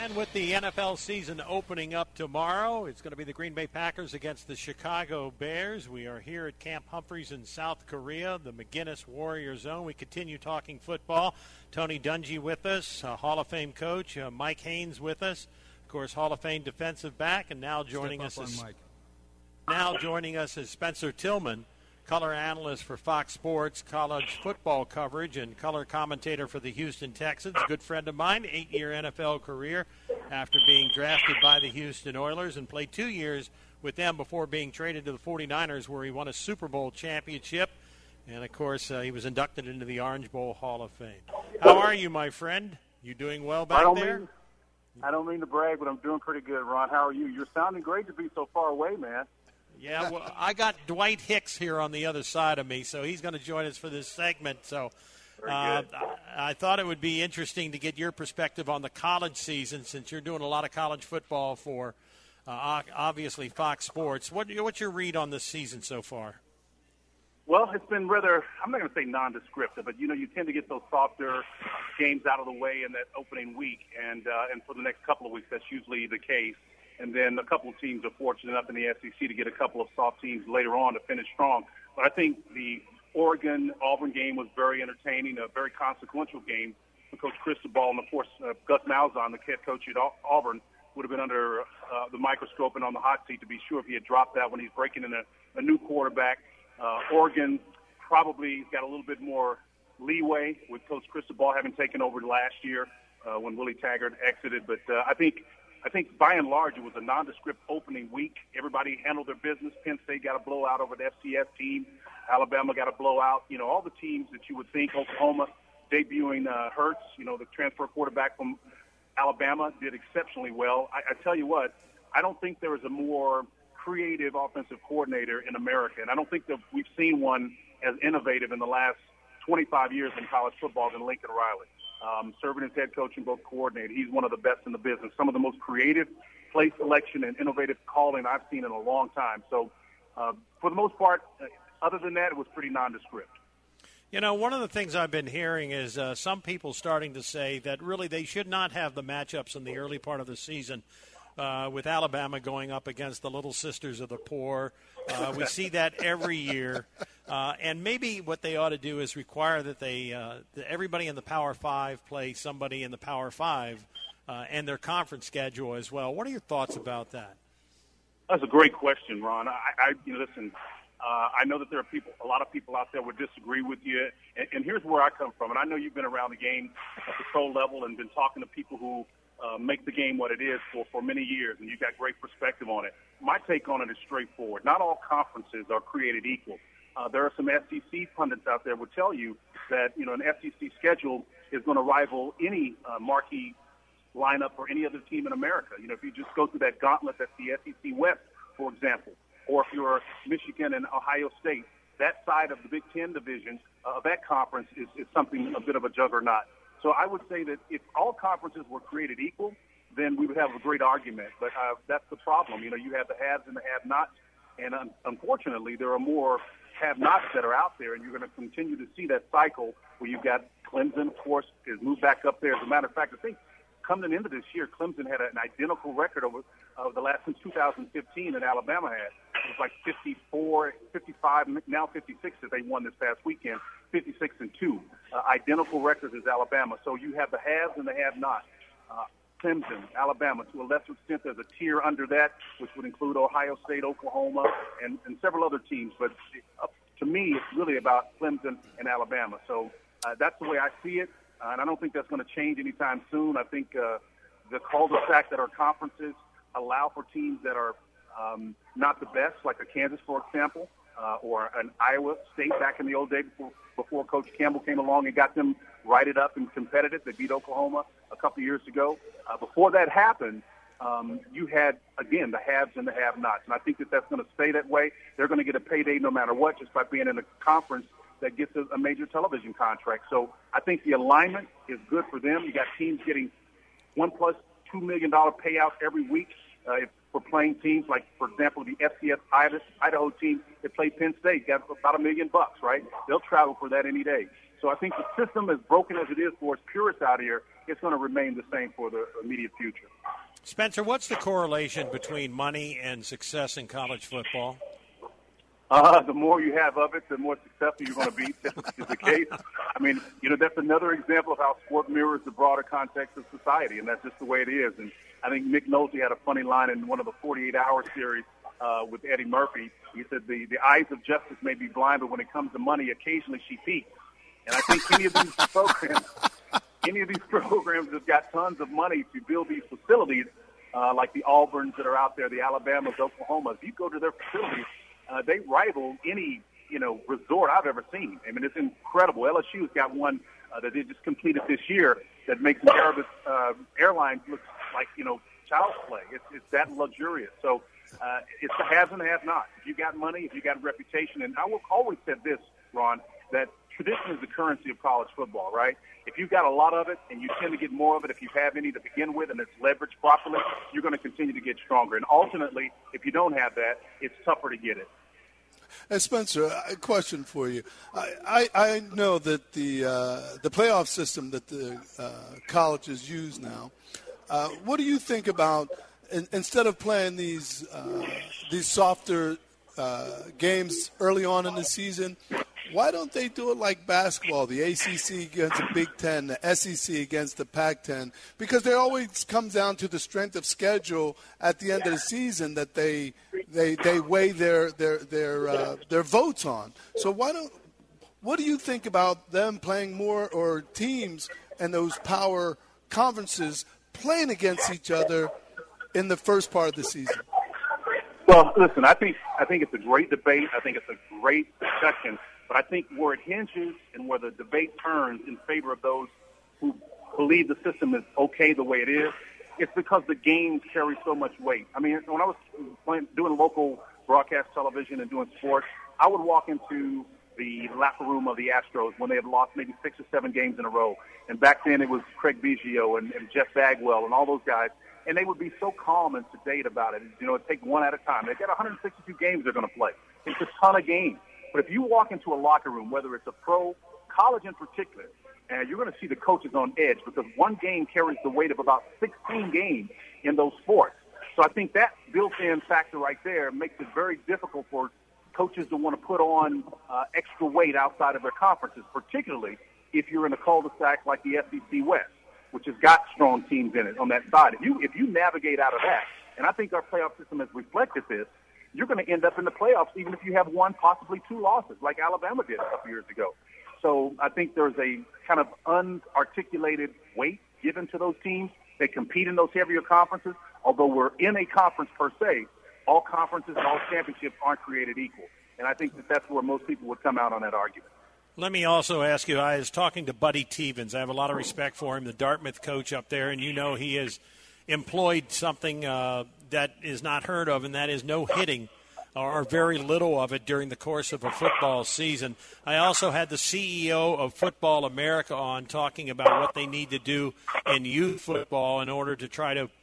And with the NFL season opening up tomorrow, it's going to be the Green Bay Packers against the Chicago Bears. We are here at Camp Humphreys in South Korea, the McGinnis Warrior Zone. We continue talking football. Tony Dungy with us, Hall of Fame coach. Mike Haynes with us, of course, Hall of Fame defensive back. And now joining us is Spencer Tillman, color analyst for Fox Sports, college football coverage, and color commentator for the Houston Texans. Good friend of mine, 8-year NFL career after being drafted by the Houston Oilers and played 2 years with them before being traded to the 49ers, where he won a Super Bowl championship. And, of course, he was inducted into the Orange Bowl Hall of Fame. How are you, my friend? You doing well back there? I don't mean to brag, but I'm doing pretty good, Ron. How are you? You're sounding great to be so far away, man. Yeah, well, I got Dwight Hicks here on the other side of me, so he's going to join us for this segment. So I thought it would be interesting to get your perspective on the college season, since you're doing a lot of college football for, obviously, Fox Sports. What's your read on this season so far? Well, it's been rather, I'm not going to say nondescript, but, you tend to get those softer games out of the way in that opening week, and for the next couple of weeks, that's usually the case. And then a couple of teams are fortunate enough in the SEC to get a couple of soft teams later on to finish strong. But I think the Oregon-Auburn game was very entertaining, a very consequential game for Coach Cristobal. And, of course, Gus Malzahn, the head coach at Auburn, would have been under the microscope and on the hot seat to be sure if he had dropped that when he's breaking in a new quarterback. Oregon probably got a little bit more leeway with Coach Cristobal having taken over last year when Willie Taggart exited. But I think by and large it was a nondescript opening week. Everybody handled their business. Penn State got a blowout over the FCS team. Alabama got a blowout. All the teams that you would think. Oklahoma debuting Hurts, the transfer quarterback from Alabama, did exceptionally well. I tell you what, I don't think there is a more creative offensive coordinator in America, and I don't think that we've seen one as innovative in the last 25 years in college football than Lincoln Riley. Serving as head coach and both coordinator, he's one of the best in the business. Some of the most creative play selection and innovative calling I've seen in a long time. So, for the most part, other than that, it was pretty nondescript. One of the things I've been hearing is some people starting to say that really they should not have the matchups in the early part of the season with Alabama going up against the Little Sisters of the Poor. We see that every year. And maybe what they ought to do is require that that everybody in the Power 5 play somebody in the Power 5 and their conference schedule as well. What are your thoughts about that? That's a great question, Ron. Listen, I know that there are a lot of people out there would disagree with you. And here's where I come from. And I know you've been around the game at the pro level and been talking to people who make the game what it is for many years, and you've got great perspective on it. My take on it is straightforward. Not all conferences are created equal. There are some SEC pundits out there who will tell you that, an SEC schedule is going to rival any marquee lineup for any other team in America. If you just go through that gauntlet, that's the SEC West, for example, or if you're Michigan and Ohio State, that side of the Big Ten division of that conference is something, a bit of a juggernaut. So I would say that if all conferences were created equal, then we would have a great argument. But that's the problem. You have the haves and the have-nots, and unfortunately there are more have-nots that are out there, and you're going to continue to see that cycle where you've got Clemson, of course, has moved back up there. As a matter of fact, I think coming into this year, Clemson had an identical record over the last since 2015 that Alabama had. It was like 54, 55, now 56 that they won this past weekend, 56-2. Identical records as Alabama. So you have the haves and the have-nots. Clemson, Alabama, to a lesser extent, there's a tier under that, which would include Ohio State, Oklahoma, and several other teams. But to me, it's really about Clemson and Alabama. So that's the way I see it, and I don't think that's going to change anytime soon. I think the cul-de-sac that our conferences allow for teams that are not the best, like a Kansas, for example, or an Iowa State back in the old days before Coach Campbell came along and got them righted up and competitive. They beat Oklahoma a couple of years ago. Before that happened, you had, again, the haves and the have-nots. And I think that that's going to stay that way. They're going to get a payday no matter what just by being in a conference that gets a major television contract. So I think the alignment is good for them. You got teams getting $1 plus $2 million payouts every week for playing teams like, for example, the FCS Idaho team that played Penn State got about $1 million, right? They'll travel for that any day. So I think the system, as broken as it is for us purists out here, it's going to remain the same for the immediate future. Spencer, what's the correlation between money and success in college football? The more you have of it, the more successful you're going to be. Is the case. I mean, that's another example of how sport mirrors the broader context of society, and that's just the way it is. And I think Mick Nosey had a funny line in one of the 48-hour series with Eddie Murphy. He said, the eyes of justice may be blind, but when it comes to money, occasionally she peeks. And I think any of these programs have got tons of money to build these facilities, like the Auburns that are out there, the Alabamas, Oklahomas. If you go to their facilities, they rival any, resort I've ever seen. I mean, it's incredible. LSU's got one that they just completed this year that makes the airlines look like, child's play. It's that luxurious. So it's the haves and the have-nots. If you got money, if you got reputation, and I will always said this, Ron, that tradition is the currency of college football, right? If you've got a lot of it and you tend to get more of it if you have any to begin with and it's leveraged properly, you're going to continue to get stronger. And ultimately, if you don't have that, it's tougher to get it. Hey, Spencer, a question for you. I know that the playoff system that the colleges use now, what do you think about instead of playing these softer games early on in the season, why don't they do it like basketball, the ACC against the Big Ten, the SEC against the Pac-10? Because it always comes down to the strength of schedule at the end of the season that they weigh their votes on. So what do you think about them playing more, or teams and those power conferences playing against each other in the first part of the season? Well, listen, I think it's a great debate. I think it's a great discussion. But I think where it hinges and where the debate turns in favor of those who believe the system is okay the way it is, it's because the games carry so much weight. I mean, when I was doing local broadcast television and doing sports, I would walk into the locker room of the Astros when they had lost maybe 6 or 7 games in a row. And back then it was Craig Biggio and Jeff Bagwell and all those guys. And they would be so calm and sedate about it. It'd take one at a time. They've got 162 games they're going to play. It's a ton of games. But if you walk into a locker room, whether it's a pro, college in particular, and you're going to see the coaches on edge because one game carries the weight of about 16 games in those sports. So I think that built-in factor right there makes it very difficult for coaches to want to put on extra weight outside of their conferences, particularly if you're in a cul-de-sac like the SEC West, which has got strong teams in it on that side. If you navigate out of that, and I think our playoff system has reflected this, you're going to end up in the playoffs even if you have 1, possibly 2 losses, like Alabama did a couple years ago. So I think there's a kind of unarticulated weight given to those teams. They compete in those heavier conferences. Although we're in a conference per se, all conferences and all championships aren't created equal. And I think that's where most people would come out on that argument. Let me also ask you, I was talking to Buddy Tevens. I have a lot of respect for him, the Dartmouth coach up there, and he has employed something that is not heard of, and that is no hitting, or very little of it during the course of a football season. I also had the CEO of Football America on talking about what they need to do in youth football in order to try to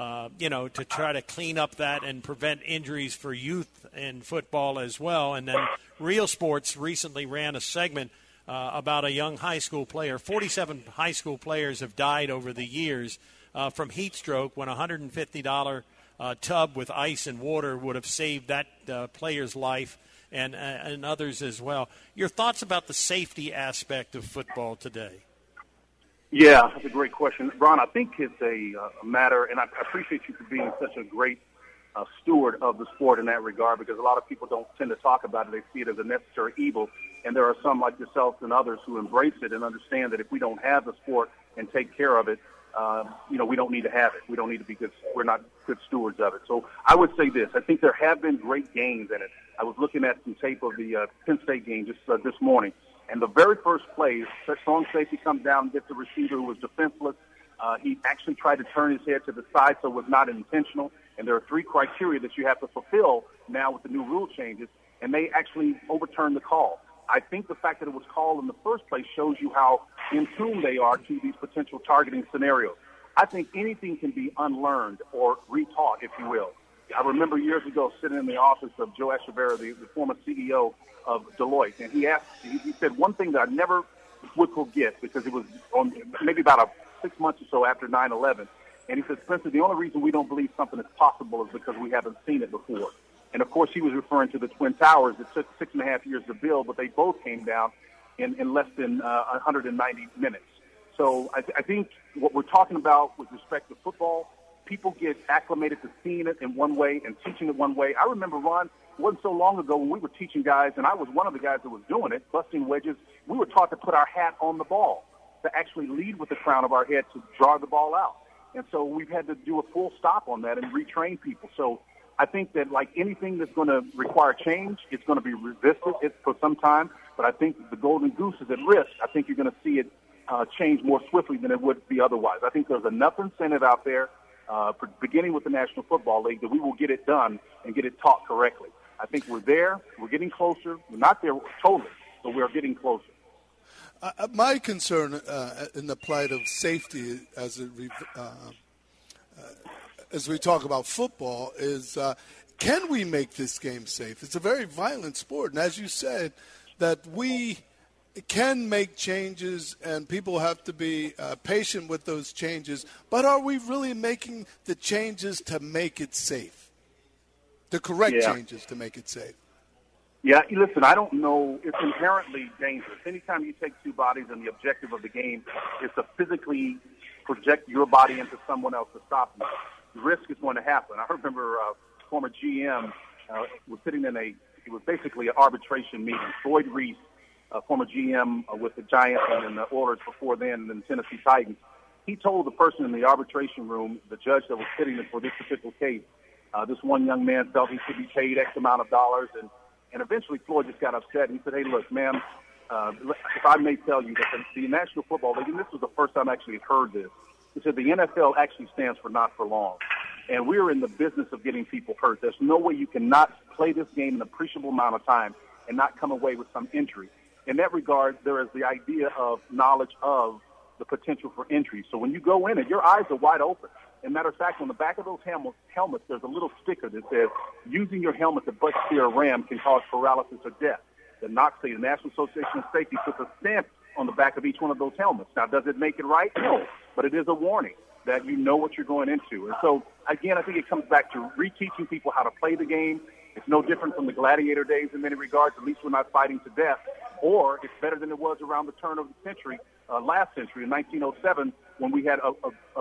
clean up that and prevent injuries for youth in football as well. And then Real Sports recently ran a segment about a young high school player. 47 high school players have died over the years from heat stroke when a $150 tub with ice and water would have saved that player's life and others as well. Your thoughts about the safety aspect of football today? Yeah, that's a great question. Ron, I think it's a matter, and I appreciate you for being such a great steward of the sport in that regard, because a lot of people don't tend to talk about it. They see it as a necessary evil, and there are some like yourself and others who embrace it and understand that if we don't have the sport and take care of it, we don't need to have it. We don't need to be good. We're not good stewards of it. So I would say this. I think there have been great gains in it. I was looking at some tape of the Penn State game just this morning, and the very first play, that strong safety comes down and gets the receiver who was defenseless. He actually tried to turn his head to the side, so it was not intentional. And there are 3 criteria that you have to fulfill now with the new rule changes, and they actually overturned the call. I think the fact that it was called in the first place shows you how in tune they are to these potential targeting scenarios. I think anything can be unlearned or retaught, if you will. I remember years ago sitting in the office of Joe Echeverria, the former CEO of Deloitte, and he said one thing that I never would forget, because it was on maybe about 6 months or so after 9/11. And he said, Spencer, the only reason we don't believe something is possible is because we haven't seen it before. And, of course, he was referring to the Twin Towers that took 6.5 years to build, but they both came down in less than 190 minutes. So I think what we're talking about with respect to football, people get acclimated to seeing it in one way and teaching it one way. I remember, Ron, it wasn't so long ago when we were teaching guys, and I was one of the guys that was doing it, busting wedges. We were taught to put our hat on the ball, to actually lead with the crown of our head to draw the ball out. And so we've had to do a full stop on that and retrain people. So I think that like anything that's going to require change, it's going to be resisted for some time. But I think the golden goose is at risk. I think you're going to see it change more swiftly than it would be otherwise. I think there's enough incentive out there, beginning with the National Football League, that we will get it done and get it taught correctly. I think we're there. We're getting closer. We're not there totally, but we're getting closer. My concern in the plight of safety as we talk about football is can we make this game safe? It's a very violent sport. And as you said, that we can make changes and people have to be patient with those changes. But are we really making the changes to make it safe? The correct changes to make it safe? Yeah, listen, I don't know. It's inherently dangerous. Anytime you take two bodies and the objective of the game is to physically project your body into someone else to stop you, the risk is going to happen. I remember former GM was sitting in it was basically an arbitration meeting. Floyd Reese, former GM with the Giants and the Oilers before then, and the Tennessee Titans, he told the person in the arbitration room, the judge that was sitting for this particular case, this one young man felt he should be paid X amount of dollars, and eventually Floyd just got upset. And he said, hey, look, ma'am, if I may tell you that the National Football League, and this was the first time I actually heard this, he said the NFL actually stands for not for long. And we're in the business of getting people hurt. There's no way you cannot play this game an appreciable amount of time and not come away with some injury. In that regard, there is the idea of knowledge of the potential for injury. So when you go in it, your eyes are wide open. As a matter of fact, on the back of those helmets, there's a little sticker that says, using your helmet to butt steer a ram can cause paralysis or death. The NASSA, the National Association of Safety, puts a stamp on the back of each one of those helmets. Now, does it make it right? No. But it is a warning that you know what you're going into. And so, again, I think it comes back to reteaching people how to play the game. It's no different from the gladiator days in many regards. At least we're not fighting to death. Or it's better than it was around the turn of the century, last century, in 1907, when we had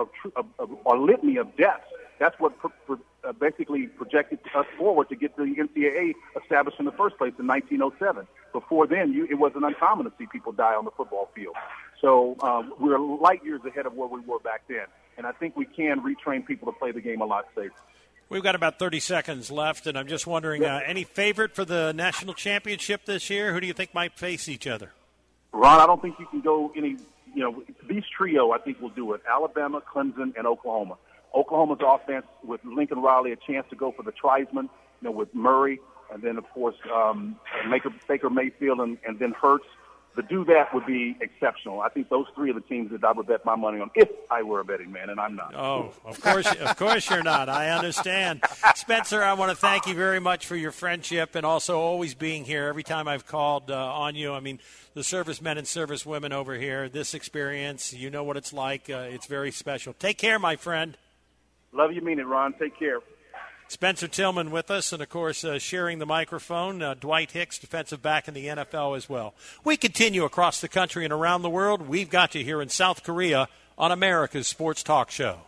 a litany of deaths. That's what basically projected us forward to get the NCAA established in the first place in 1907. Before then, it wasn't uncommon to see people die on the football field. So we're light years ahead of where we were back then. And I think we can retrain people to play the game a lot safer. We've got about 30 seconds left, and I'm just wondering, any favorite for the national championship this year? Who do you think might face each other? Ron, I don't think you can go any, these trio I think will do it. Alabama, Clemson, and Oklahoma. Oklahoma's offense with Lincoln Riley, a chance to go for the Triesman, with Murray, and then, of course, Baker Mayfield and then Hurts. To do that would be exceptional. I think those three are the teams that I would bet my money on if I were a betting man, and I'm not. Oh, of course you're not. I understand. Spencer, I want to thank you very much for your friendship and also always being here every time I've called on you. I mean, the servicemen and servicewomen over here, this experience, you know what it's like. It's very special. Take care, my friend. Love you, mean it, Ron. Take care. Spencer Tillman with us, and, of course, sharing the microphone, Dwight Hicks, defensive back in the NFL as well. We continue across the country and around the world. We've got you here in South Korea on America's Sports Talk Show.